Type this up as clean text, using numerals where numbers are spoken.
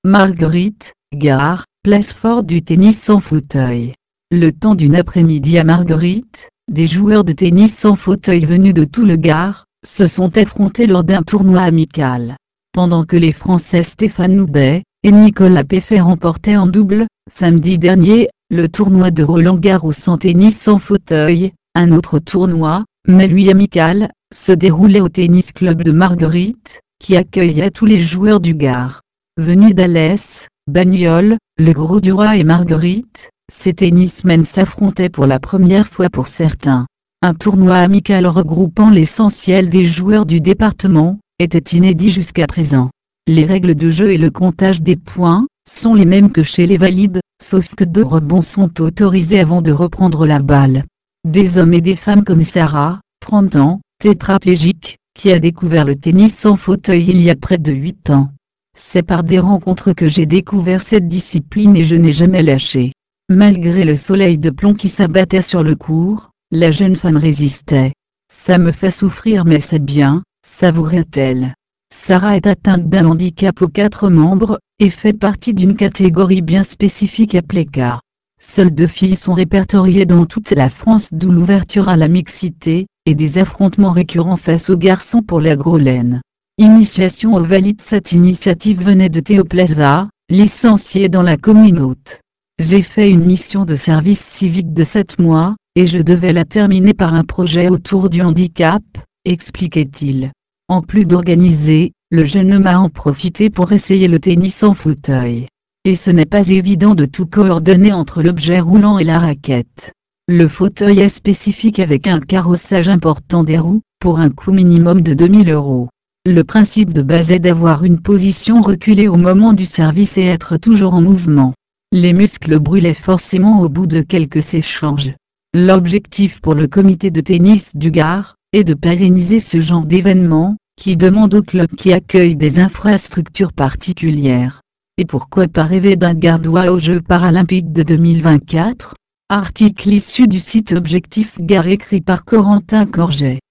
Marguerite, gare, place forte du tennis en fauteuil. Le temps d'une après-midi à Marguerite, des joueurs de tennis sans fauteuil venus de tout le Gard, se sont affrontés lors d'un tournoi amical. Pendant que les Français Stéphane Houdet et Nicolas Peffet remportaient en double, samedi dernier, le tournoi de Roland-Garros en tennis sans fauteuil, un autre tournoi, mais lui amical, se déroulait au Tennis Club de Marguerite, qui accueillait tous les joueurs du Gard. Venus d'Alès, Bagnoles, Le Grau-du-Roi et Marguerite, ces tennismen s'affrontaient pour la première fois pour certains. Un tournoi amical regroupant l'essentiel des joueurs du département, était inédit jusqu'à présent. Les règles de jeu et le comptage des points, sont les mêmes que chez les valides, sauf que 2 rebonds sont autorisés avant de reprendre la balle. Des hommes et des femmes comme Sarah, 30 ans, tétraplégique, qui a découvert le tennis sans fauteuil il y a près de 8 ans. C'est par des rencontres que j'ai découvert cette discipline et je n'ai jamais lâché. Malgré le soleil de plomb qui s'abattait sur le court, la jeune femme résistait. Ça me fait souffrir mais c'est bien, savourait-elle. Sarah est atteinte d'un handicap aux 4 membres, et fait partie d'une catégorie bien spécifique appelée K. Seules 2 filles sont répertoriées dans toute la France, d'où l'ouverture à la mixité, et des affrontements récurrents face aux garçons pour la Grolaine. Initiation aux valides. Cette initiative venait de Théo Plaza, licencié dans la commune haute. J'ai fait une mission de service civique de 7 mois, et je devais la terminer par un projet autour du handicap, expliquait-il. En plus d'organiser, le jeune homme a en profité pour essayer le tennis en fauteuil. Et ce n'est pas évident de tout coordonner entre l'objet roulant et la raquette. Le fauteuil est spécifique avec un carrossage important des roues, pour un coût minimum de 2000 €. Le principe de base est d'avoir une position reculée au moment du service et être toujours en mouvement. Les muscles brûlaient forcément au bout de quelques échanges. L'objectif pour le comité de tennis du Gard, est de pérenniser ce genre d'événement, qui demande aux clubs qui accueillent des infrastructures particulières. Et pourquoi pas rêver d'un Gardois aux Jeux paralympiques de 2024 ? Article issu du site Objectif Gard écrit par Corentin Corget.